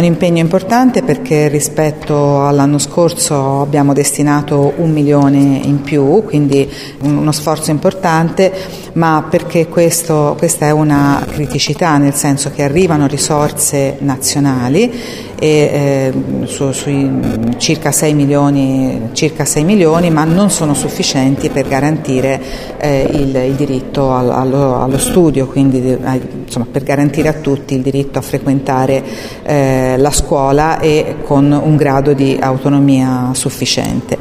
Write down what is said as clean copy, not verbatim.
un impegno importante perché rispetto all'anno scorso abbiamo destinato 1 milione in più, quindi uno sforzo importante, ma perché questa è una criticità, nel senso che arrivano risorse nazionali e sui circa 6 milioni, ma non sono sufficienti per garantire il diritto allo studio, quindi per garantire a tutti il diritto a frequentare la scuola e con un grado di autonomia sufficiente.